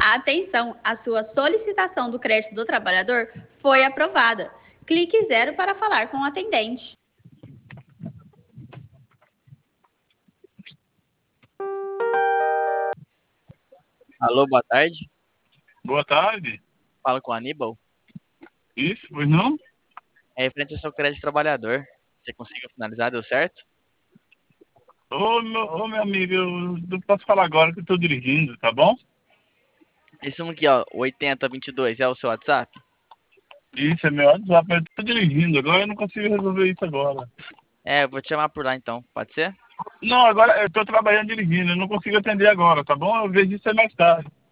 Atenção, a sua solicitação do crédito do trabalhador foi aprovada. Clique 0 para falar com o atendente. Alô, boa tarde. Boa tarde. Falo com o Aníbal. Isso, pois não? É referente ao seu crédito trabalhador. Você conseguiu finalizar, deu certo? Ô, meu amigo, eu não posso falar agora que eu estou dirigindo, tá bom? Esse um aqui, ó, 8022, é o seu WhatsApp? Isso, é meu WhatsApp, eu estou dirigindo, agora eu não consigo resolver isso agora. É, eu vou te chamar por lá então, pode ser? Não, agora eu estou trabalhando dirigindo, eu não consigo atender agora, tá bom? Eu vejo isso aí mais tarde.